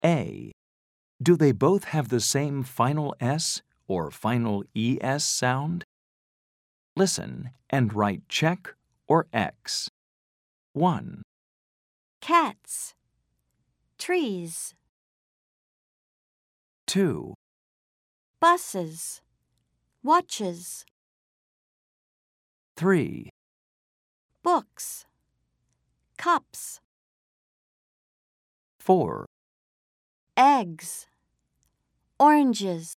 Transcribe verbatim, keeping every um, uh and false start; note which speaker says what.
Speaker 1: A. Do they both have the same final S or final E S sound? Listen and write check or X. one.
Speaker 2: Cats. Trees.
Speaker 1: two.
Speaker 2: Buses. Watches.
Speaker 1: three.
Speaker 2: Books. Cups.
Speaker 1: four.
Speaker 2: Eggs. Oranges.